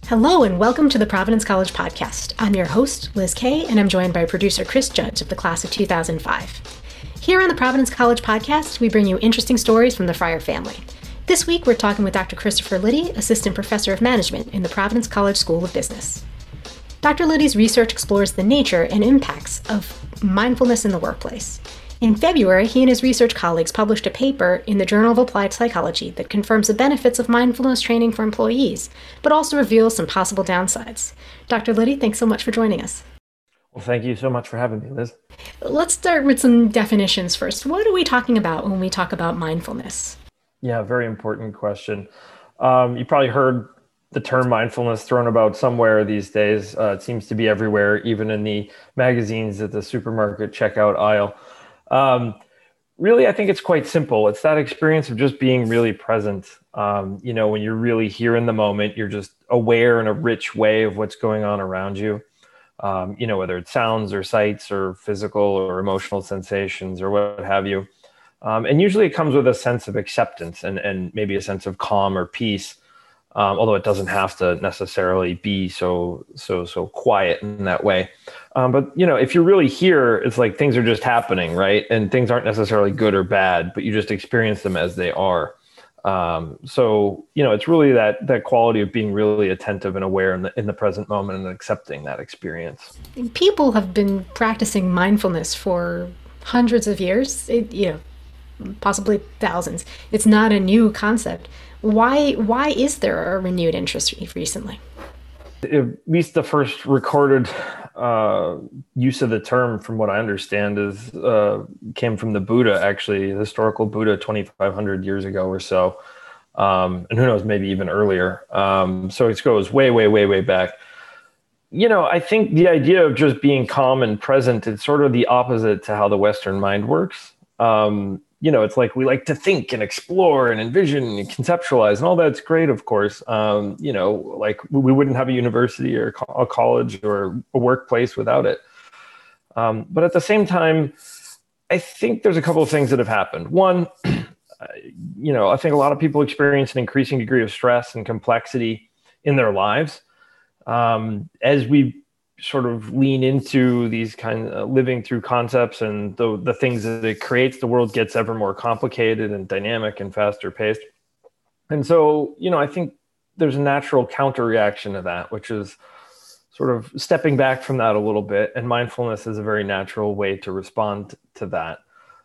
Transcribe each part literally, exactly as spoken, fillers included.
Hello and welcome to the Providence College Podcast. I'm your host, Liz Kay, and I'm joined by producer Chris Judge of the class of two thousand five. Here on the Providence College Podcast, we bring you interesting stories from the Fryer family. This week, we're talking with Doctor Christopher Liddy, Assistant Professor of Management in the Providence College School of Business. Doctor Liddy's research explores the nature and impacts of mindfulness in the workplace. In February, he and his research colleagues published a paper in the Journal of Applied Psychology that confirms the benefits of mindfulness training for employees, but also reveals some possible downsides. Doctor Liddy, thanks so much for joining us. Well, thank you so much for having me, Liz. Let's start with some definitions first. What are we talking about when we talk about mindfulness? Yeah, very important question. Um, you probably heard the term mindfulness thrown about somewhere these days. Uh, it seems to be everywhere, even in the magazines at the supermarket checkout aisle. Um, really, I think it's quite simple. It's that experience of just being really present. Um, you know, when you're really here in the moment, you're just aware in a rich way of what's going on around you. Um, you know, whether it's sounds or sights or physical or emotional sensations or what have you. Um, and usually it comes with a sense of acceptance and, and maybe a sense of calm or peace. Um, although it doesn't have to necessarily be so, so, so quiet in that way. Um, but, you know, if you're really here, it's like things are just happening, right? And things aren't necessarily good or bad, but you just experience them as they are. Um, so, you know, it's really that that quality of being really attentive and aware in the, in the present moment and accepting that experience. People have been practicing mindfulness for hundreds of years, it, you know, possibly thousands. It's not a new concept. Why why is there a renewed interest recently? At least the first recorded uh, use of the term, from what I understand, is uh, came from the Buddha, actually, historical Buddha twenty-five hundred years ago or so. Um, and who knows, maybe even earlier. Um, so it goes way, way, way, way back. You know, I think the idea of just being calm and present is sort of the opposite to how the Western mind works. Um, You know, it's like we like to think and explore and envision and conceptualize, and all that's great, of course. Um, you know, like we wouldn't have a university or a college or a workplace without it. Um, but at the same time, I think there's a couple of things that have happened. One, you know, I think a lot of people experience an increasing degree of stress and complexity in their lives. Um, as we sort of lean into these kind of living through concepts and the the things that it creates, the world gets ever more complicated and dynamic and faster paced. And so, you know, I think there's a natural counter reaction to that, which is sort of stepping back from that a little bit. And mindfulness is a very natural way to respond to that.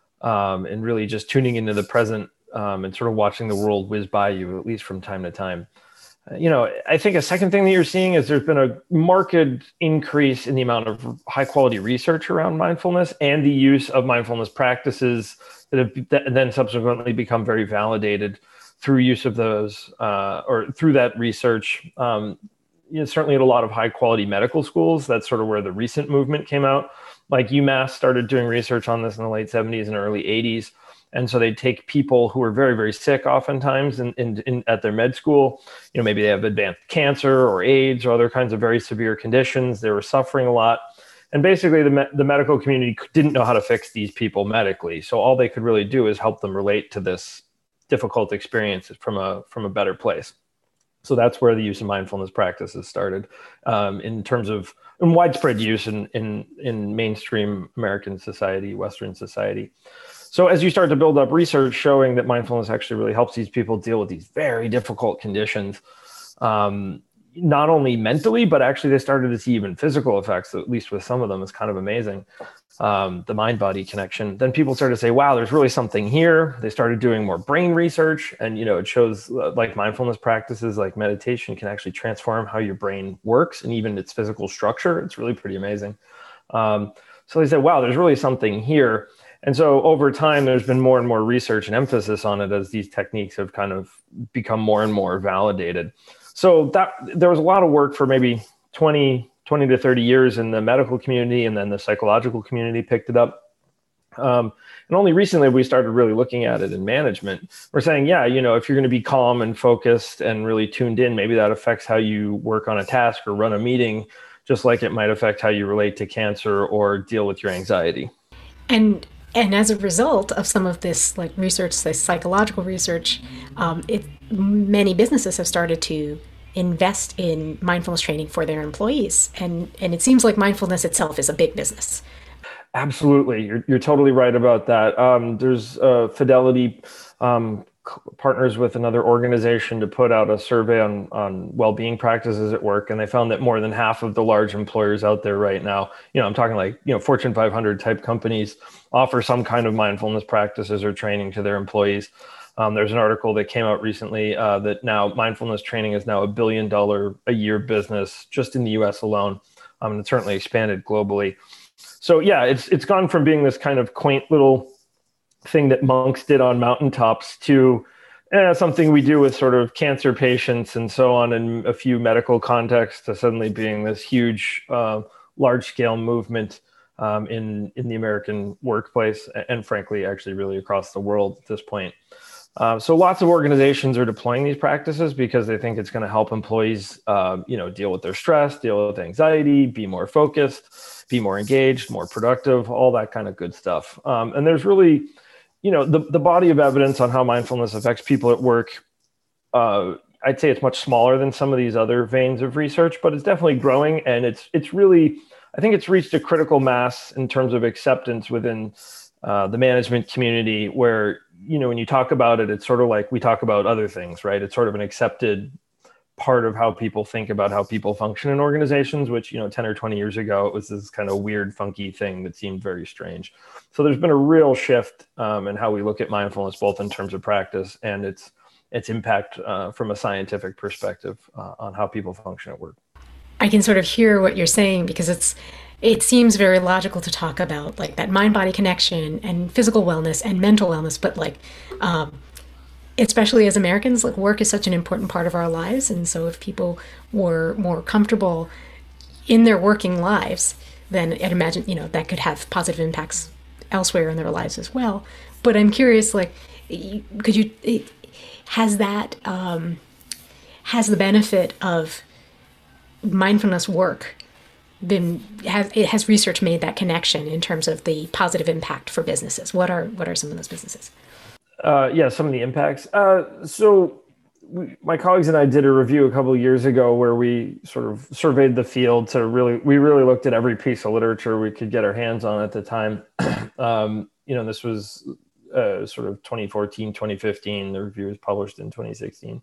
Um, and really just tuning into the present um, and sort of watching the world whiz by you, at least from time to time. You know, I think a second thing that you're seeing is there's been a marked increase in the amount of high quality research around mindfulness and the use of mindfulness practices that have that then subsequently become very validated through use of those uh, or through that research. Um, you know, certainly at a lot of high quality medical schools, that's sort of where the recent movement came out. Like UMass started doing research on this in the late seventies and early eighties. And so they'd take people who were very, very sick oftentimes in, in, in, at their med school. You know, maybe they have advanced cancer or AIDS or other kinds of very severe conditions. They were suffering a lot. And basically the, me- the medical community didn't know how to fix these people medically. So all they could really do is help them relate to this difficult experience from a, from a better place. So that's where the use of mindfulness practices started um, in terms of in widespread use in, in, in mainstream American society, Western society. So as you start to build up research showing that mindfulness actually really helps these people deal with these very difficult conditions, um, not only mentally, but actually they started to see even physical effects, at least with some of them. It's kind of amazing, um, the mind-body connection. Then people started to say, wow, there's really something here. They started doing more brain research. And, you know, it shows uh, like mindfulness practices like meditation can actually transform how your brain works and even its physical structure. It's really pretty amazing. Um, so they said, wow, there's really something here. And so over time, there's been more and more research and emphasis on it as these techniques have kind of become more and more validated. So that there was a lot of work for maybe twenty, twenty to thirty years in the medical community, and then the psychological community picked it up. Um, and only recently we started really looking at it in management. We're saying, yeah, you know, if you're going to be calm and focused and really tuned in, maybe that affects how you work on a task or run a meeting, just like it might affect how you relate to cancer or deal with your anxiety. And And as a result of some of this like research, this psychological research, um, it, many businesses have started to invest in mindfulness training for their employees. And, and it seems like mindfulness itself is a big business. Absolutely. You're, you're totally right about that. Um, there's uh, Fidelity um, partners with another organization to put out a survey on, on well-being practices at work. And they found that more than half of the large employers out there right now, you know, I'm talking like, you know, Fortune five hundred type companies offer some kind of mindfulness practices or training to their employees. Um, there's an article that came out recently uh, that now mindfulness training is now a billion dollar a year business just in the U S alone. Um, and it's certainly expanded globally. So yeah, it's it's gone from being this kind of quaint little thing that monks did on mountaintops to eh, something we do with sort of cancer patients and so on in a few medical contexts to suddenly being this huge, uh, large-scale movement um, in, in the American workplace and frankly, actually really across the world at this point. Uh, so lots of organizations are deploying these practices because they think it's going to help employees, uh, you know, deal with their stress, deal with anxiety, be more focused, be more engaged, more productive, all that kind of good stuff. Um, and there's really, you know, the, the body of evidence on how mindfulness affects people at work, uh, I'd say it's much smaller than some of these other veins of research, but it's definitely growing. And it's it's really, I think it's reached a critical mass in terms of acceptance within uh, the management community where, you know, when you talk about it, it's sort of like we talk about other things, right? It's sort of an accepted part of how people think about how people function in organizations, which, you know, ten or twenty years ago, it was this kind of weird, funky thing that seemed very strange. So there's been a real shift um, in how we look at mindfulness, both in terms of practice and its its impact uh, from a scientific perspective uh, on how people function at work. I can sort of hear what you're saying because it's it seems very logical to talk about like that mind-body connection and physical wellness and mental wellness, but like um, especially as Americans, like work is such an important part of our lives. And so if people were more comfortable in their working lives, then I'd imagine, you know, that could have positive impacts elsewhere in their lives as well. But I'm curious, like, could you, has that, um, has the benefit of mindfulness work been, has, it has research made that connection in terms of the positive impact for businesses? What are, what are some of those businesses? Uh, yeah, some of the impacts. Uh, so we, my colleagues and I did a review a couple of years ago where we sort of surveyed the field to really, we really looked at every piece of literature we could get our hands on at the time. um, you know, this was uh, sort of twenty fourteen, twenty fifteen. The review was published in twenty sixteen.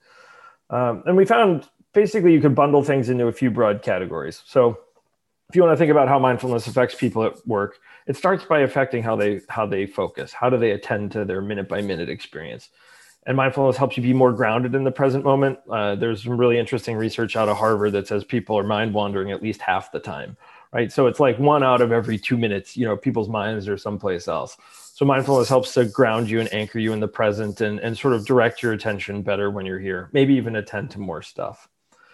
Um, and we found basically you could bundle things into a few broad categories. So if you want to think about how mindfulness affects people at work, it starts by affecting how they how they focus. How do they attend to their minute by minute experience? And mindfulness helps you be more grounded in the present moment. Uh, there's some really interesting research out of Harvard that says people are mind wandering at least half the time, right? So it's like one out of every two minutes, you know, people's minds are someplace else. So mindfulness helps to ground you and anchor you in the present and, and sort of direct your attention better when you're here, maybe even attend to more stuff.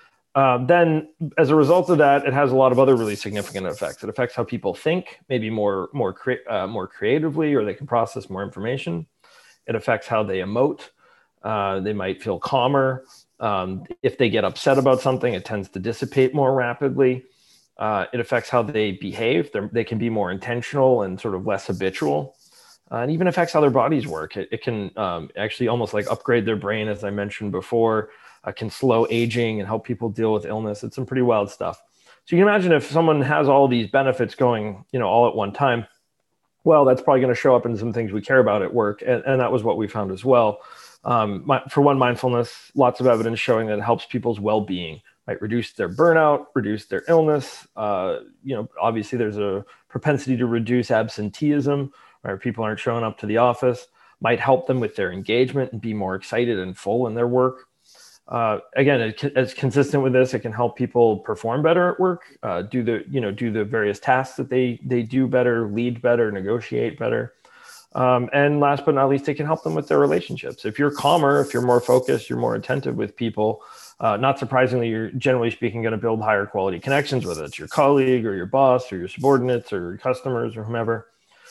Uh, then as a result of that, it has a lot of other really significant effects. It affects how people think, maybe more, more, cre- uh, more creatively, or they can process more information. It affects how they emote. Uh, they might feel calmer. Um, if they get upset about something, it tends to dissipate more rapidly. Uh, it affects how they behave. They're, they can be more intentional and sort of less habitual. Uh, and even affects how their bodies work. It, it can um, actually almost like upgrade their brain, as I mentioned before. Uh, can slow aging and help people deal with illness. It's some pretty wild stuff. So you can imagine if someone has all these benefits going, you know, all at one time, well, that's probably going to show up in some things we care about at work. And, and that was what we found as well. Um, my, for one, mindfulness, lots of evidence showing that it helps people's well-being, right? Reduce their burnout, reduce their illness. Uh, you know, obviously there's a propensity to reduce absenteeism, right? People aren't showing up to the office, might help them with their engagement and be more excited and full in their work. Uh, again, it, it's consistent with this. It can help people perform better at work, uh, do the you know do the various tasks that they they do better, lead better, negotiate better, um, and last but not least, it can help them with their relationships. If you're calmer, if you're more focused, you're more attentive with people. Uh, not surprisingly, you're generally speaking going to build higher quality connections, whether it's your colleague or your boss or your subordinates or your customers or whomever.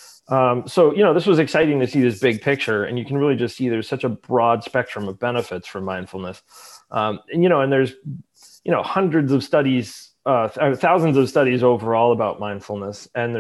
Um, so, you know, this was exciting to see this big picture, and you can really just see there's such a broad spectrum of benefits from mindfulness. Um, and, you know, and there's, you know, hundreds of studies, uh, th- thousands of studies overall about mindfulness. And there's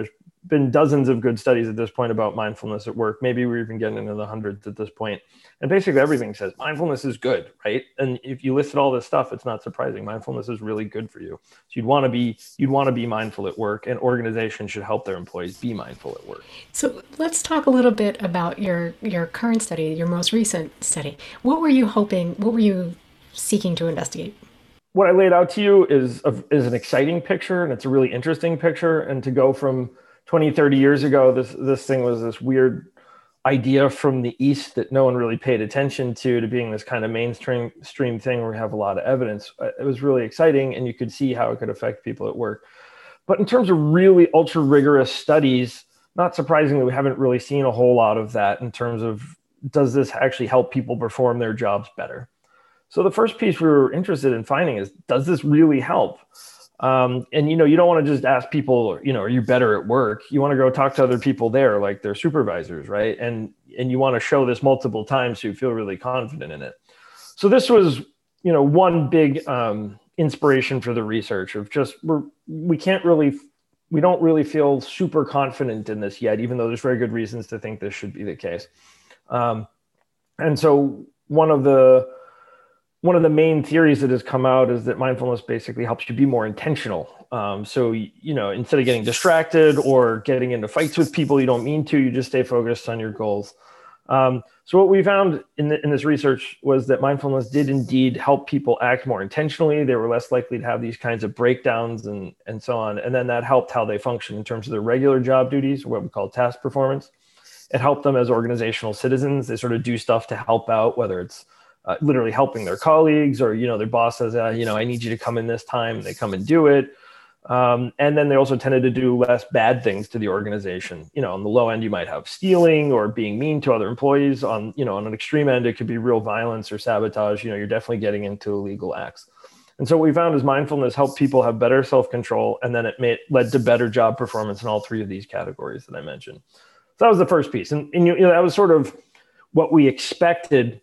been dozens of good studies at this point about mindfulness at work. Maybe we're even getting into the hundreds at this point. And basically everything says mindfulness is good, right? And if you listed all this stuff, it's not surprising. Mindfulness is really good for you. So you'd want to be you'd want to be mindful at work, and organizations should help their employees be mindful at work. So let's talk a little bit about your your current study, your most recent study. What were you hoping? What were you seeking to investigate? What I laid out to you is a, is an exciting picture, and it's a really interesting picture. And to go from twenty, thirty years ago, this this thing was this weird idea from the East that no one really paid attention to, to being this kind of mainstream stream thing where we have a lot of evidence. It was really exciting, and you could see how it could affect people at work. But in terms of really ultra rigorous studies, not surprisingly, we haven't really seen a whole lot of that in terms of, does this actually help people perform their jobs better? So the first piece we were interested in finding is, does this really help? Um, and, you know, you don't want to just ask people, you know, are you better at work? You want to go talk to other people there, like their supervisors, right? And, and you want to show this multiple times so you feel really confident in it. So this was, you know, one big um, inspiration for the research of just, we're, we can't really, we don't really feel super confident in this yet, even though there's very good reasons to think this should be the case. Um, and so one of the, One of the main theories that has come out is that mindfulness basically helps you be more intentional. Um, so, you know, instead of getting distracted or getting into fights with people you don't mean to, you just stay focused on your goals. Um, so what we found in, the, in this research was that mindfulness did indeed help people act more intentionally. They were less likely to have these kinds of breakdowns and, and so on. And then that helped how they function in terms of their regular job duties, what we call task performance. It helped them as organizational citizens. They sort of do stuff to help out, whether it's Uh, literally helping their colleagues, or, you know, their boss says, uh, you know, I need you to come in this time, and they come and do it. Um, and then they also tended to do less bad things to the organization. You know, on the low end, you might have stealing or being mean to other employees. On, you know, on an extreme end, it could be real violence or sabotage. You know, you're definitely getting into illegal acts. And so what we found is mindfulness helped people have better self-control, and then it made, led to better job performance in all three of these categories that I mentioned. So that was the first piece. And, and you know, that was sort of what we expected.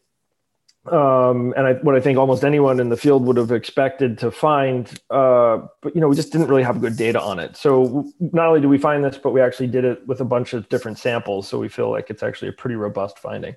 Um, and I, what I think almost anyone in the field would have expected to find, uh, but, you know, we just didn't really have good data on it. So not only do we find this, but we actually did it with a bunch of different samples. So we feel like it's actually a pretty robust finding.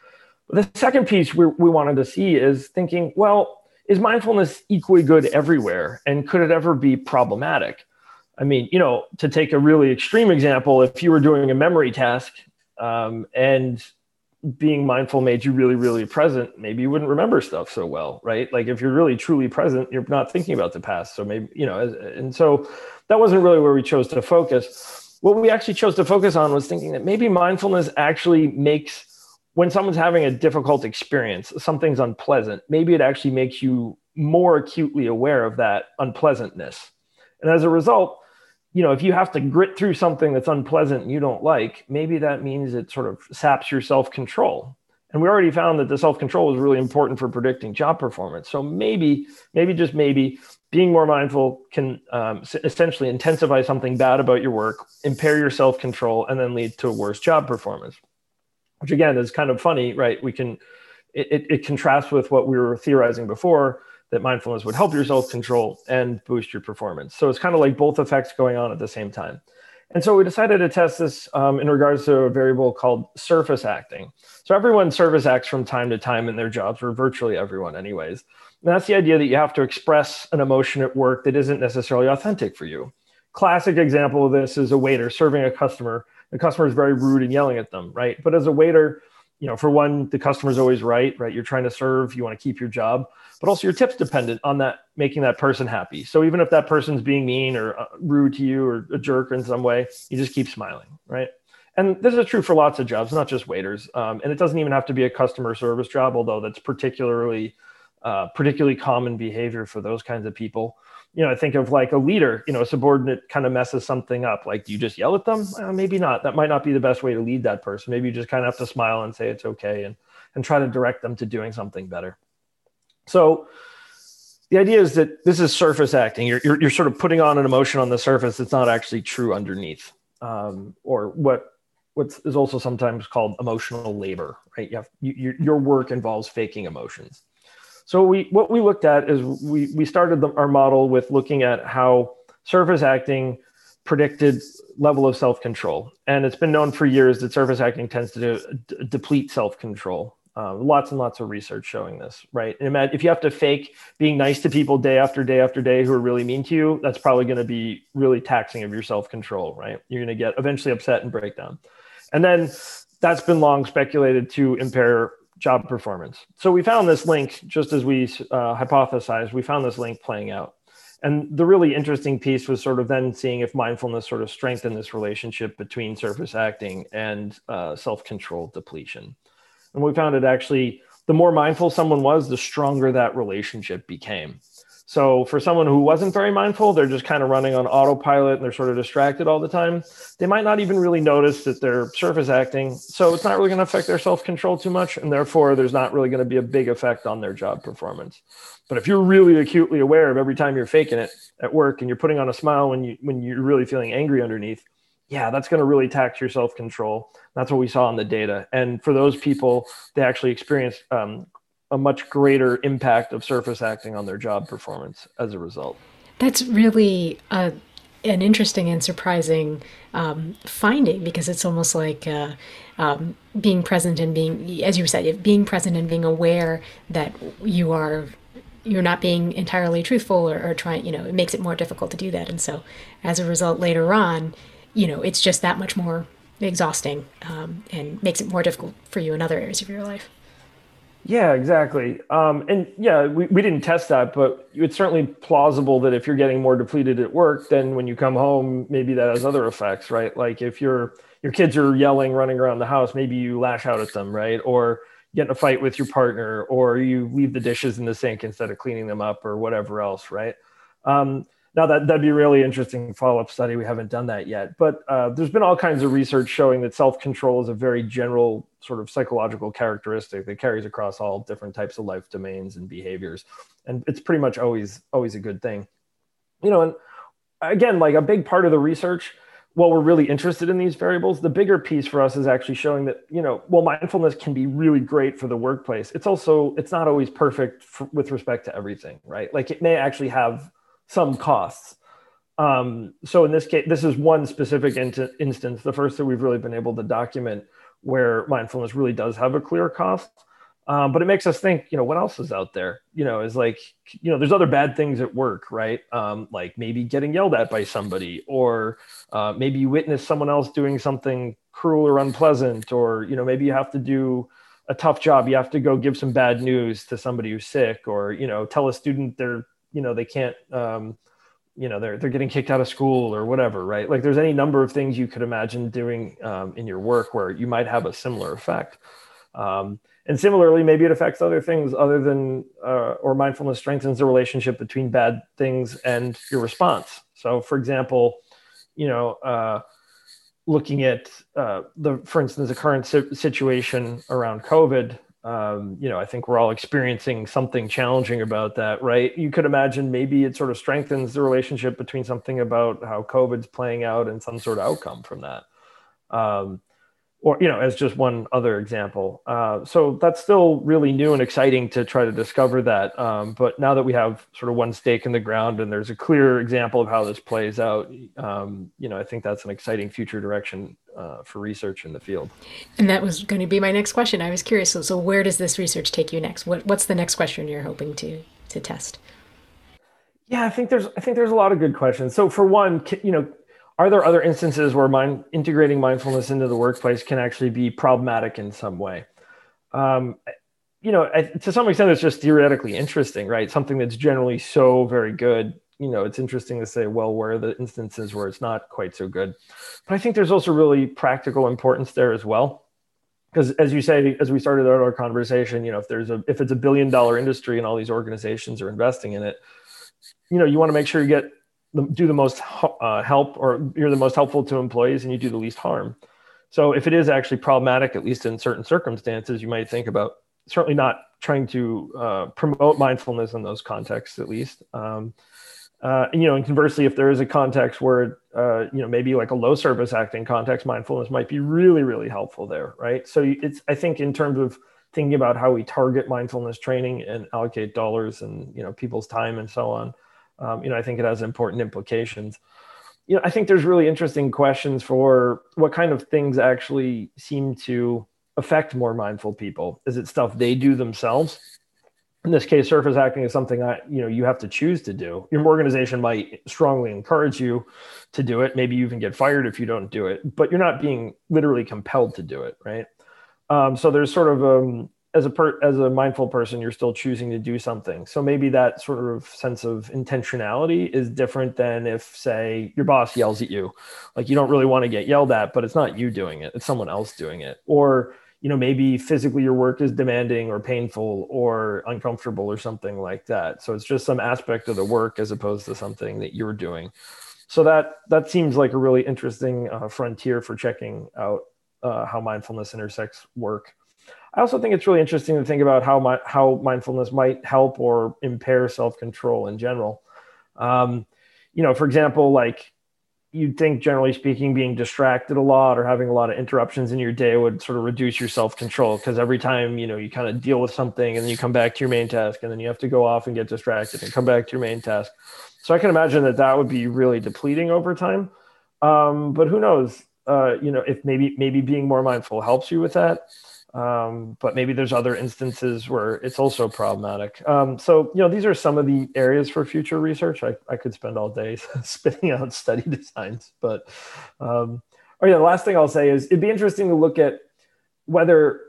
The second piece we, we wanted to see is thinking, well, is mindfulness equally good everywhere? And could it ever be problematic? I mean, you know, to take a really extreme example, if you were doing a memory task um, and being mindful made you really, really present, maybe you wouldn't remember stuff so well, right? Like if you're really, truly present, you're not thinking about the past. So maybe, you know, and so that wasn't really where we chose to focus. What we actually chose to focus on was thinking that maybe mindfulness actually makes, when someone's having a difficult experience, something's unpleasant, maybe it actually makes you more acutely aware of that unpleasantness. And as a result, you know, if you have to grit through something that's unpleasant and you don't like, maybe that means it sort of saps your self-control. And we already found that the self-control is really important for predicting job performance. So maybe, maybe just maybe, being more mindful can um, essentially intensify something bad about your work, impair your self-control, and then lead to worse job performance. Which again is kind of funny, right? We can, it, it, it contrasts with what we were theorizing before, that mindfulness would help your self-control and boost your performance. So it's kind of like both effects going on at the same time. And so we decided to test this um, in regards to a variable called surface acting. So everyone surface acts from time to time in their jobs, or virtually everyone anyways. And that's the idea that you have to express an emotion at work that isn't necessarily authentic for you. Classic example of this is a waiter serving a customer. The customer is very rude and yelling at them, right? But as a waiter, you know, for one, the customer's always right, right? You're trying to serve, you want to keep your job, but also your tip's dependent on that, making that person happy. So even if that person's being mean or uh, rude to you or a jerk in some way, you just keep smiling, right? And this is true for lots of jobs, not just waiters. Um, and it doesn't even have to be a customer service job, although that's particularly, uh, particularly common behavior for those kinds of people. You know, I think of like a leader, you know, a subordinate kind of messes something up. Like, do you just yell at them? Well, maybe not. That might not be the best way to lead that person. Maybe you just kind of have to smile and say it's okay, and, and try to direct them to doing something better. So the idea is that this is surface acting. You're, you're, you're sort of putting on an emotion on the surface that's not actually true underneath, um, or what what is also sometimes called emotional labor, right? You have, you, your work involves faking emotions. So we, what we looked at is we, we started the, our model with looking at how surface acting predicted level of self-control. And it's been known for years that surface acting tends to de- de- deplete self-control. Uh, lots and lots of research showing this, right? And if you have to fake being nice to people day after day after day who are really mean to you, that's probably going to be really taxing of your self-control, right? You're going to get eventually upset and break down. And then that's been long speculated to impair job performance. So we found this link, just as we uh, hypothesized, we found this link playing out. And the really interesting piece was sort of then seeing if mindfulness sort of strengthened this relationship between surface acting and uh, self-control depletion. And we found it actually, the more mindful someone was, the stronger that relationship became. So for someone who wasn't very mindful, they're just kind of running on autopilot and they're sort of distracted all the time. They might not even really notice that they're surface acting. So it's not really going to affect their self-control too much. And therefore, there's not really going to be a big effect on their job performance. But if you're really acutely aware of every time you're faking it at work and you're putting on a smile when, you, when you're really feeling angry underneath, yeah, that's going to really tax your self-control. That's what we saw in the data. And for those people, they actually experienced um, a much greater impact of surface acting on their job performance as a result. That's really uh, an interesting and surprising um, finding, because it's almost like uh, um, being present and being, as you said, being present and being aware that you are you're not being entirely truthful or, or trying, you know, it makes it more difficult to do that. And so as a result, later on, you know, it's just that much more exhausting um, and makes it more difficult for you in other areas of your life. Yeah, exactly. Um, and yeah, we, we didn't test that, but it's certainly plausible that if you're getting more depleted at work, then when you come home, maybe that has other effects, right? Like if your your kids are yelling, running around the house, maybe you lash out at them, right? Or get in a fight with your partner, or you leave the dishes in the sink instead of cleaning them up or whatever else, right? Um, Now that, that'd be a really interesting follow-up study. We haven't done that yet, but uh, there's been all kinds of research showing that self-control is a very general sort of psychological characteristic that carries across all different types of life domains and behaviors. And it's pretty much always, always a good thing. You know, and again, like a big part of the research, while we're really interested in these variables, the bigger piece for us is actually showing that, you know, while mindfulness can be really great for the workplace, it's also, it's not always perfect for, with respect to everything, right? Like it may actually have some costs. Um, so in this case, this is one specific in- instance, the first that we've really been able to document where mindfulness really does have a clear cost. Um, but it makes us think, you know, what else is out there? You know, is like, you know, there's other bad things at work, right? Um, like maybe getting yelled at by somebody, or uh, maybe you witness someone else doing something cruel or unpleasant, or, you know, maybe you have to do a tough job. You have to go give some bad news to somebody who's sick, or, you know, tell a student they're, you know, they can't, um, you know, they're, they're getting kicked out of school or whatever, right? Like there's any number of things you could imagine doing um, in your work where you might have a similar effect. Um, and similarly, maybe it affects other things other than, uh, or mindfulness strengthens the relationship between bad things and your response. So for example, you know, uh, looking at uh, the, for instance, the current si- situation around COVID, Um, you know, I think we're all experiencing something challenging about that, right? You could imagine maybe it sort of strengthens the relationship between something about how COVID's playing out and some sort of outcome from that. Um, or, you know, as just one other example. Uh, so that's still really new and exciting to try to discover that. Um, but now that we have sort of one stake in the ground and there's a clear example of how this plays out, um, you know, I think that's an exciting future direction uh, for research in the field. And that was going to be my next question. I was curious. So, so where does this research take you next? What, what's the next question you're hoping to to test? Yeah, I think there's I think there's a lot of good questions. So for one, you know, are there other instances where mind, integrating mindfulness into the workplace can actually be problematic in some way? Um, you know, I, to some extent, it's just theoretically interesting, right? Something that's generally so very good. You know, it's interesting to say, well, where are the instances where it's not quite so good? But I think there's also really practical importance there as well. Because as you say, as we started out our conversation, you know, if there's a if it's a billion dollar industry and all these organizations are investing in it, you know, you want to make sure you get do the most uh, help, or you're the most helpful to employees and you do the least harm. So if it is actually problematic, at least in certain circumstances, you might think about certainly not trying to uh, promote mindfulness in those contexts, at least. Um, uh, and, you know, and conversely, if there is a context where, uh, you know, maybe like a low service acting context, mindfulness might be really, really helpful there, right? So it's, I think in terms of thinking about how we target mindfulness training and allocate dollars and, you know, people's time and so on, Um, you know, I think it has important implications. you know, I think there's really interesting questions for what kind of things actually seem to affect more mindful people. Is it stuff they do themselves? In this case, surface acting is something I, you know, you have to choose to do. Your organization might strongly encourage you to do it. Maybe you even get fired if you don't do it, but you're not being literally compelled to do it, right? Um, so there's sort of um, as a per, as a mindful person, you're still choosing to do something. So maybe that sort of sense of intentionality is different than if, say, your boss yells at you. Like, you don't really want to get yelled at, but it's not you doing it; it's someone else doing it. Or you know, maybe physically your work is demanding or painful or uncomfortable or something like that. So it's just some aspect of the work as opposed to something that you're doing. So that that seems like a really interesting uh, frontier for checking out uh, how mindfulness intersects work. I also think it's really interesting to think about how my, how mindfulness might help or impair self-control in general. Um, you know, for example, like, you'd think, generally speaking, being distracted a lot or having a lot of interruptions in your day would sort of reduce your self-control, because every time, you know, you kind of deal with something and then you come back to your main task and then you have to go off and get distracted and come back to your main task. So I can imagine that that would be really depleting over time. Um, but who knows, uh, you know, if maybe, maybe being more mindful helps you with that. Um, but maybe there's other instances where it's also problematic. Um, so, you know, these are some of the areas for future research. I, I could spend all day spitting out study designs, but, um, oh yeah, the last thing I'll say is it'd be interesting to look at whether,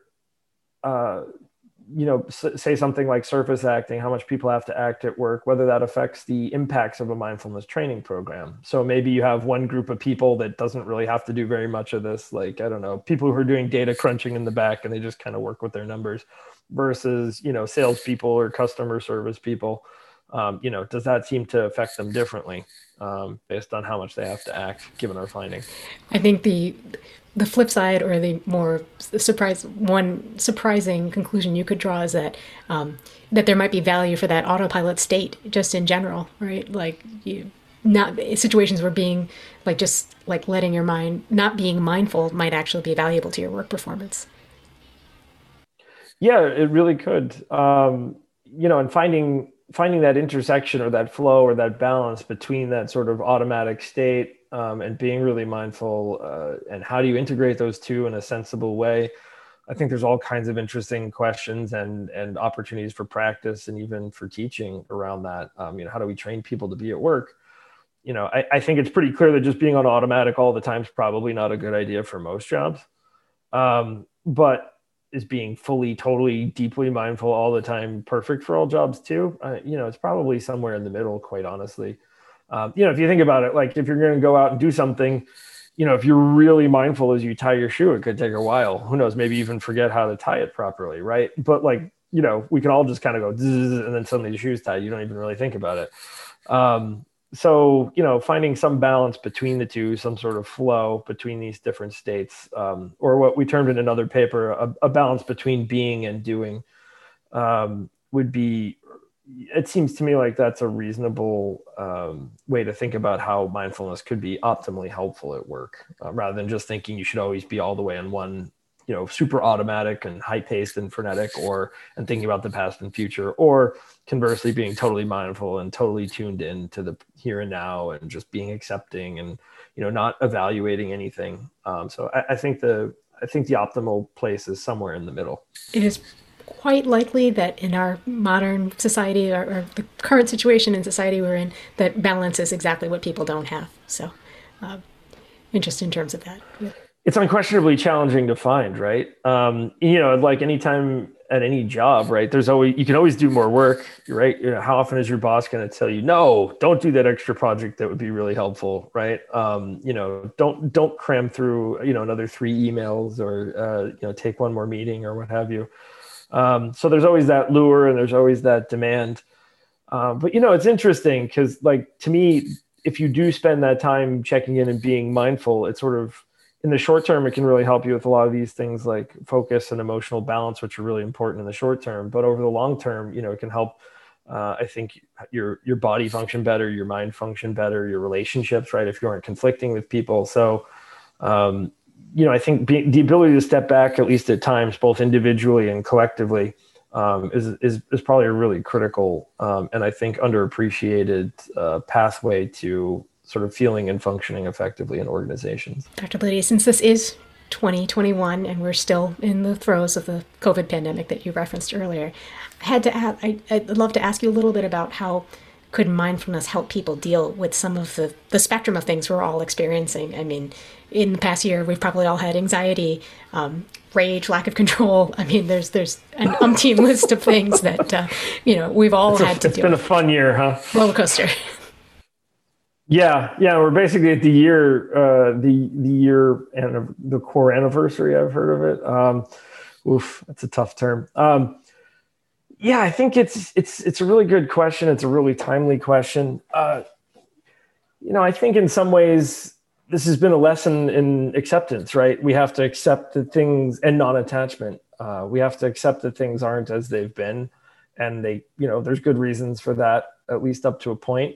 uh, you know, s- say something like surface acting, how much people have to act at work, whether that affects the impacts of a mindfulness training program. So maybe you have one group of people that doesn't really have to do very much of this. Like, I don't know, people who are doing data crunching in the back and they just kind of work with their numbers versus, you know, salespeople or customer service people. Um, you know, does that seem to affect them differently um, based on how much they have to act, given our finding? I think the the flip side, or the more surprise one surprising conclusion you could draw, is that um, that there might be value for that autopilot state just in general, right? Like, you not situations where being like just like letting your mind, not being mindful, might actually be valuable to your work performance. Yeah, it really could. Um, you know, and finding finding that intersection or that flow or that balance between that sort of automatic state um, and being really mindful, uh, and how do you integrate those two in a sensible way? I think there's all kinds of interesting questions and and opportunities for practice and even for teaching around that. Um, you know, how do we train people to be at work? You know, I, I think it's pretty clear that just being on automatic all the time is probably not a good idea for most jobs. Um, but is being fully, totally, deeply mindful all the time perfect for all jobs too? Uh, you know, it's probably somewhere in the middle, quite honestly. Um, you know, if you think about it, like, if you're going to go out and do something, you know, if you're really mindful as you tie your shoe, it could take a while. Who knows? Maybe even forget how to tie it properly, right? But like, you know, we can all just kind of go zzz, and then suddenly the shoe's tied. You don't even really think about it. Um, so, you know, finding some balance between the two, some sort of flow between these different states, um, or what we termed in another paper, a, a balance between being and doing, um, would be, it seems to me like that's a reasonable um, way to think about how mindfulness could be optimally helpful at work, uh, rather than just thinking you should always be all the way in one, you know, super automatic and high paced and frenetic, or, and thinking about the past and future, or conversely being totally mindful and totally tuned in to the here and now and just being accepting and, you know, not evaluating anything. Um, so I, I think the, I think the optimal place is somewhere in the middle. It is quite likely that in our modern society, or, or the current situation in society we're in, that balance is exactly what people don't have. So, uh, interesting in terms of that. Yeah. It's unquestionably challenging to find, right? Um, you know, like anytime at any job, right? There's always, you can always do more work, right? You know, how often is your boss going to tell you, no, don't do that extra project that would be really helpful, right? Um, you know, don't don't cram through, you know, another three emails, or uh, you know, take one more meeting or what have you. Um, so there's always that lure and there's always that demand. Um, but, you know, it's interesting because, like, to me, if you do spend that time checking in and being mindful, it's sort of, in the short term, it can really help you with a lot of these things like focus and emotional balance, which are really important in the short term. But over the long term, you know, it can help, uh, I think, your your body function better, your mind function better, your relationships, right? If you aren't conflicting with people. So, um, you know, I think be, the ability to step back, at least at times, both individually and collectively, um, is, is is probably a really critical um, and I think underappreciated uh, pathway to sort of feeling and functioning effectively in organizations. Doctor Bliddy, since this is twenty twenty-one and we're still in the throes of the COVID pandemic that you referenced earlier, I had to ask, I, I'd love to ask you a little bit about how could mindfulness help people deal with some of the, the spectrum of things we're all experiencing? I mean, in the past year, we've probably all had anxiety, um, rage, lack of control. I mean, there's there's an umpteen list of things that, uh, you know, we've all it's had a, to it's deal been with. A fun year, huh? Roller coaster. Yeah, yeah, we're basically at the year, uh, the the year and the core anniversary. I've heard of it. Um, oof, that's a tough term. Um, yeah, I think it's it's it's a really good question. It's a really timely question. Uh, you know, I think in some ways this has been a lesson in acceptance, right? We have to accept that things and non-attachment. Uh, we have to accept that things aren't as they've been, and they, you know, there's good reasons for that, at least up to a point.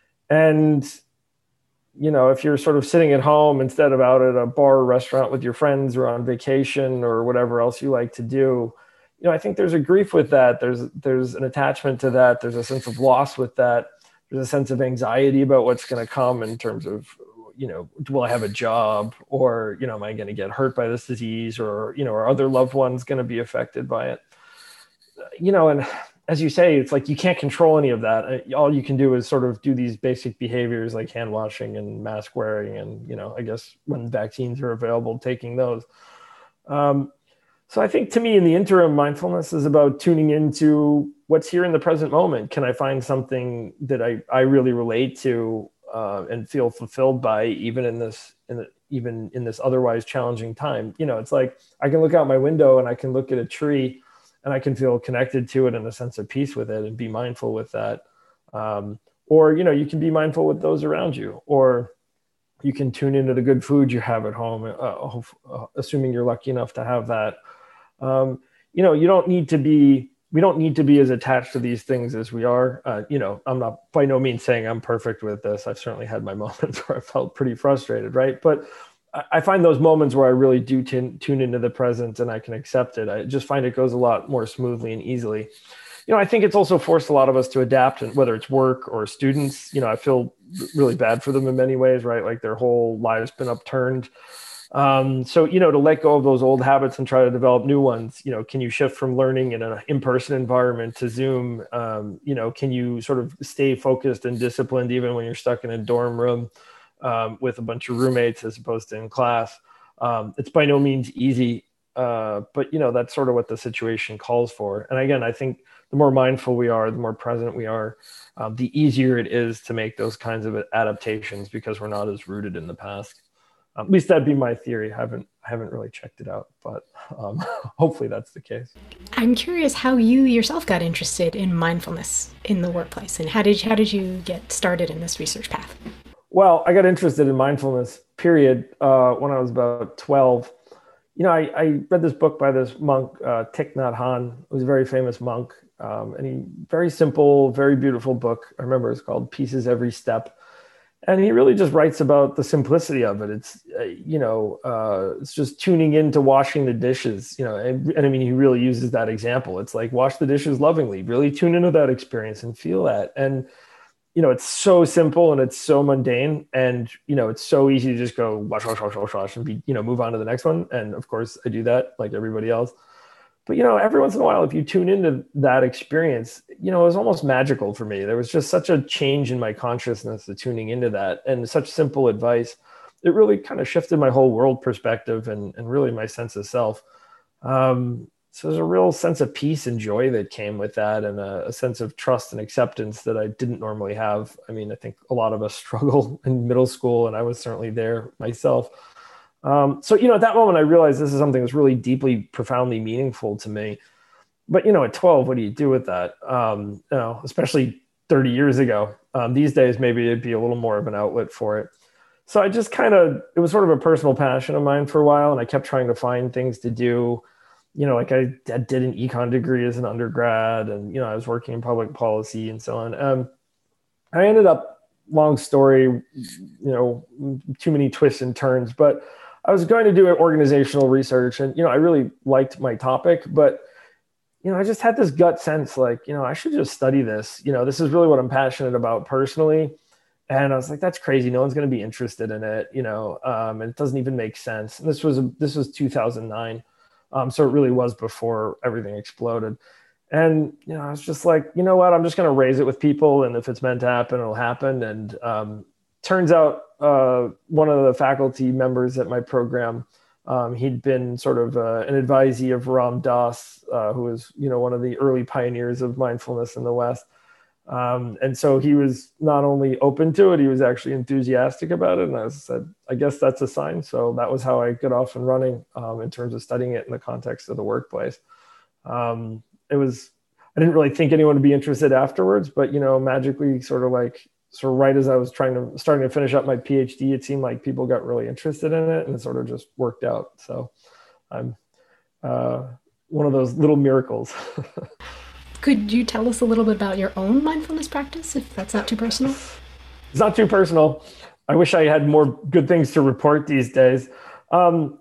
And you know, if you're sort of sitting at home instead of out at a bar or restaurant with your friends or on vacation or whatever else you like to do, you know, I think there's a grief with that. There's there's an attachment to that. There's a sense of loss with that. There's a sense of anxiety about what's going to come in terms of, you know, will I have a job, or, you know, am I going to get hurt by this disease, or, you know, are other loved ones going to be affected by it? You know, and as you say, it's like you can't control any of that. All you can do is sort of do these basic behaviors like hand washing and mask wearing, and, you know, I guess when vaccines are available, taking those. Um, so I think to me in the interim, mindfulness is about tuning into what's here in the present moment. Can I find something that I, I really relate to uh, and feel fulfilled by, even in this, in the, even in this otherwise challenging time? You know, it's like I can look out my window and I can look at a tree and I can feel connected to it and a sense of peace with it and be mindful with that. Um, or, you know, you can be mindful with those around you, or you can tune into the good food you have at home, uh, uh, assuming you're lucky enough to have that. Um, you know, you don't need to be, we don't need to be as attached to these things as we are. Uh, you know, I'm not by no means saying I'm perfect with this. I've certainly had my moments where I felt pretty frustrated, right? But I find those moments where I really do tune, tune into the present and I can accept it. I just find it goes a lot more smoothly and easily. You know, I think it's also forced a lot of us to adapt, and whether it's work or students, you know, I feel really bad for them in many ways, right? Like their whole lives been upturned. Um, so, you know, to let go of those old habits and try to develop new ones, you know, can you shift from learning in an in-person environment to Zoom? Um, you know, can you sort of stay focused and disciplined even when you're stuck in a dorm room um, with a bunch of roommates as opposed to in class? Um, it's by no means easy, uh, but, you know, that's sort of what the situation calls for. And again, I think the more mindful we are, the more present we are, um, the easier it is to make those kinds of adaptations because we're not as rooted in the past. At least that'd be my theory. I haven't, I haven't really checked it out, but um, hopefully that's the case. I'm curious how you yourself got interested in mindfulness in the workplace, and how did how did you get started in this research path? Well, I got interested in mindfulness, period, uh, when I was about twelve. You know, I, I read this book by this monk, uh, Thich Nhat Hanh, who was a very famous monk, um, and he very simple, very beautiful book. I remember it's called Pieces Every Step. And he really just writes about the simplicity of it. It's, uh, you know, uh, it's just tuning into washing the dishes, you know, and, and I mean, he really uses that example. It's like, wash the dishes lovingly, really tune into that experience and feel that. And, you know, it's so simple and it's so mundane, and, you know, it's so easy to just go wash, wash, wash, wash, wash and be, you know, move on to the next one. And of course I do that like everybody else. But, you know, every once in a while, if you tune into that experience, you know, it was almost magical for me. There was just such a change in my consciousness of tuning into that, and such simple advice. It really kind of shifted my whole world perspective and, and really my sense of self. Um, so there's a real sense of peace and joy that came with that, and a, a sense of trust and acceptance that I didn't normally have. I mean, I think a lot of us struggle in middle school, and I was certainly there myself. Um, so, you know, at that moment, I realized this is something that's really deeply, profoundly meaningful to me. But, you know, at twelve, what do you do with that? Um, you know, especially thirty years ago. Um, these days, maybe it'd be a little more of an outlet for it. So I just kind of, it was sort of a personal passion of mine for a while. And I kept trying to find things to do. You know, like I, I did an econ degree as an undergrad, and, you know, I was working in public policy and so on. Um, I ended up, long story, you know, too many twists and turns, but I was going to do organizational research, and, you know, I really liked my topic, but, you know, I just had this gut sense like, you know, I should just study this. You know, this is really what I'm passionate about personally. And I was like, that's crazy. No one's going to be interested in it, you know, um, and it doesn't even make sense. And this was, this was two thousand nine. Um, so it really was before everything exploded. And, you know, I was just like, you know what, I'm just going to raise it with people. And if it's meant to happen, it'll happen. And um, turns out uh, one of the faculty members at my program, um, he'd been sort of uh, an advisee of Ram Dass, uh, who was, you know, one of the early pioneers of mindfulness in the West. Um, and so he was not only open to it, he was actually enthusiastic about it. And I said, I guess that's a sign. So that was how I got off and running um, in terms of studying it in the context of the workplace. Um, it was, I didn't really think anyone would be interested afterwards, but, you know, magically sort of like, sort of right as I was trying to, starting to finish up my PhD, it seemed like people got really interested in it, and it sort of just worked out. So I'm uh, one of those little miracles. Could you tell us a little bit about your own mindfulness practice, if that's not too personal? It's not too personal. I wish I had more good things to report these days. Um,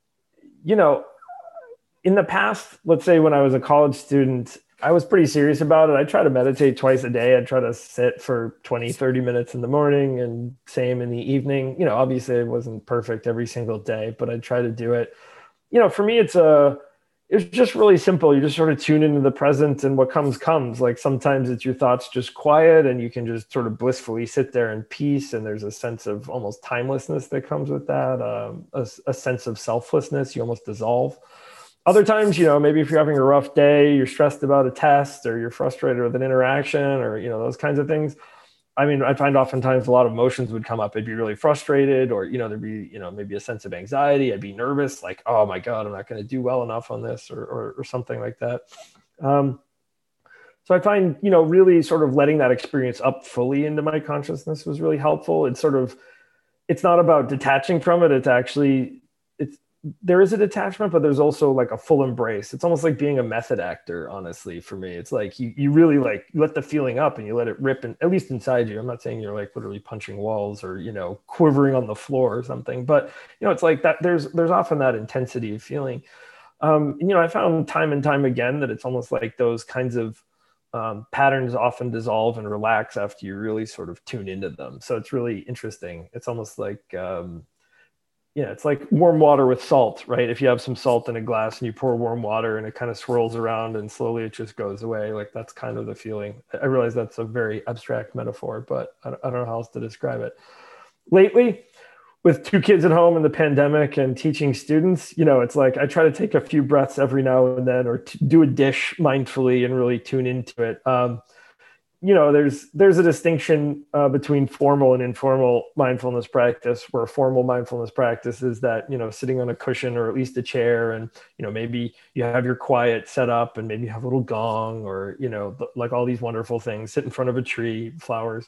you know, in the past, let's say when I was a college student, I was pretty serious about it. I try to meditate twice a day. I'd try to sit for twenty, thirty minutes in the morning and same in the evening. You know, obviously it wasn't perfect every single day, but I'd try to do it. You know, for me, it's a, it's just really simple. You just sort of tune into the present, and what comes, comes. Like sometimes it's your thoughts just quiet and you can just sort of blissfully sit there in peace. And there's a sense of almost timelessness that comes with that, um, a, a sense of selflessness. You almost dissolve. Other times, you know, maybe if you're having a rough day, you're stressed about a test, or you're frustrated with an interaction, or, you know, those kinds of things. I mean, I find oftentimes a lot of emotions would come up. I'd be really frustrated, or, you know, there'd be, you know, maybe a sense of anxiety. I'd be nervous, like, oh my God, I'm not going to do well enough on this, or, or, or something like that. Um, so I find, you know, really sort of letting that experience up fully into my consciousness was really helpful. It's sort of, it's not about detaching from it. It's actually, it's, there is a detachment, but there's also like a full embrace. It's almost like being a method actor, honestly, for me. It's like you you really like you let the feeling up and you let it rip, and at least inside you. I'm not saying you're like literally punching walls or, you know, quivering on the floor or something, but, you know, it's like that there's there's often that intensity of feeling. Um, you know, I found time and time again that it's almost like those kinds of um, patterns often dissolve and relax after you really sort of tune into them. So it's really interesting. It's almost like um, yeah, it's like warm water with salt, right? If you have some salt in a glass and you pour warm water and it kind of swirls around and slowly it just goes away, like that's kind of the feeling. I realize that's a very abstract metaphor, but I don't know how else to describe it. Lately, with two kids at home in the pandemic and teaching students, you know, it's like I try to take a few breaths every now and then, or to do a dish mindfully and really tune into it. Um, you know, there's there's a distinction uh, between formal and informal mindfulness practice, where formal mindfulness practice is that, you know, sitting on a cushion or at least a chair, and, you know, maybe you have your quiet set up and maybe you have a little gong, or, you know, like all these wonderful things, sit in front of a tree, flowers.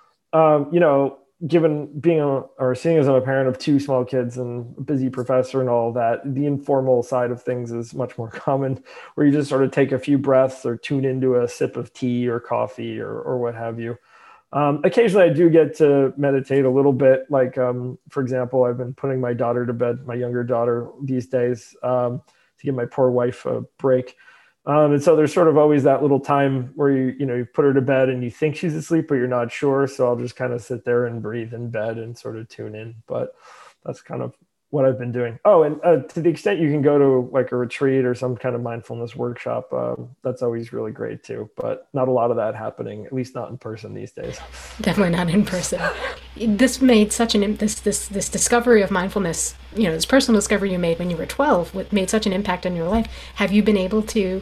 Um, you know, given being a, or seeing as I'm a parent of two small kids and a busy professor and all that, the informal side of things is much more common, where you just sort of take a few breaths or tune into a sip of tea or coffee, or, or what have you. Um, occasionally I do get to meditate a little bit. Like, um, for example, I've been putting my daughter to bed, my younger daughter these days, um, to give my poor wife a break. Um, and so there's sort of always that little time where you, you know, you put her to bed and you think she's asleep, but you're not sure. So I'll just kind of sit there and breathe in bed and sort of tune in. But that's kind of what I've been doing. Oh, and uh, to the extent you can go to like a retreat or some kind of mindfulness workshop, um, that's always really great too. But not a lot of that happening, at least not in person these days. Definitely not in person. This made such an this this this discovery of mindfulness, you know, this personal discovery you made when you were twelve, made such an impact on your life. Have you been able to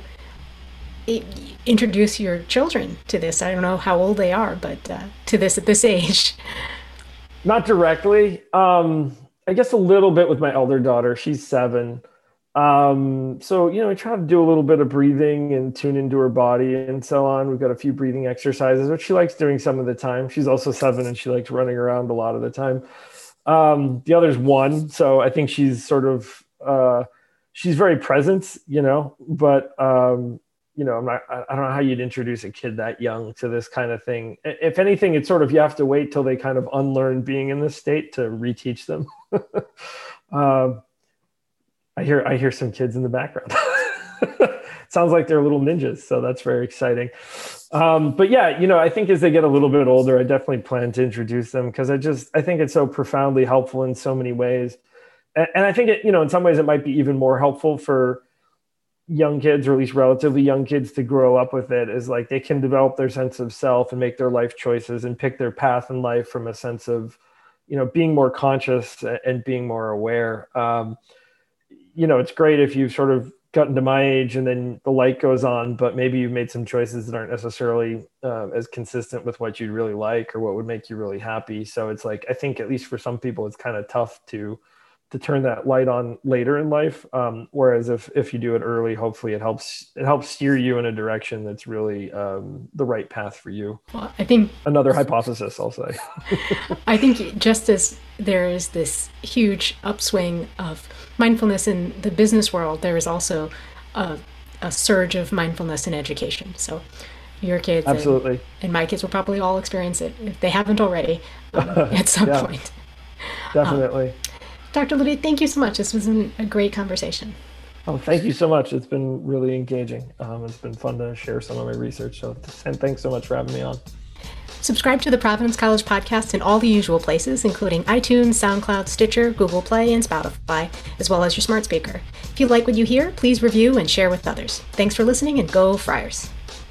introduce your children to this? I don't know how old they are, but uh, to this at this age. Not directly. Um, I guess a little bit with my elder daughter. She's seven. Um, so, you know, I try to do a little bit of breathing and tune into her body and so on. We've got a few breathing exercises, which she likes doing some of the time. She's also seven and she likes running around a lot of the time. Um, the other's one. So I think she's sort of, uh, she's very present, you know, but, um, you know, I'm not, I don't know how you'd introduce a kid that young to this kind of thing. If anything, it's sort of, you have to wait till they kind of unlearn being in this state to reteach them. um, I hear, I hear some kids in the background. sounds like they're little ninjas. So that's very exciting. Um, but yeah, you know, I think as they get a little bit older, I definitely plan to introduce them because I just, I think it's so profoundly helpful in so many ways. And, and I think it, you know, in some ways it might be even more helpful for young kids, or at least relatively young kids, to grow up with it, is like they can develop their sense of self and make their life choices and pick their path in life from a sense of, you know, being more conscious and being more aware. Um, you know, it's great if you've sort of gotten to my age and then the light goes on, but maybe you've made some choices that aren't necessarily uh, as consistent with what you'd really like or what would make you really happy. So it's like, I think at least for some people, it's kind of tough to to turn that light on later in life. Um, whereas if, if you do it early, hopefully it helps, it helps steer you in a direction that's really um, the right path for you. Well, I think another hypothesis, I'll say. I think just as there is this huge upswing of mindfulness in the business world, there is also a, a surge of mindfulness in education. So your kids Absolutely. And, and my kids will probably all experience it if they haven't already um, at some yeah, point. Definitely. Um, Doctor Luddy, thank you so much. This was an, a great conversation. Oh, thank you so much. It's been really engaging. Um, it's been fun to share some of my research. So, and thanks so much for having me on. Subscribe to the Providence College podcast in all the usual places, including iTunes, SoundCloud, Stitcher, Google Play, and Spotify, as well as your smart speaker. If you like what you hear, please review and share with others. Thanks for listening, and go Friars.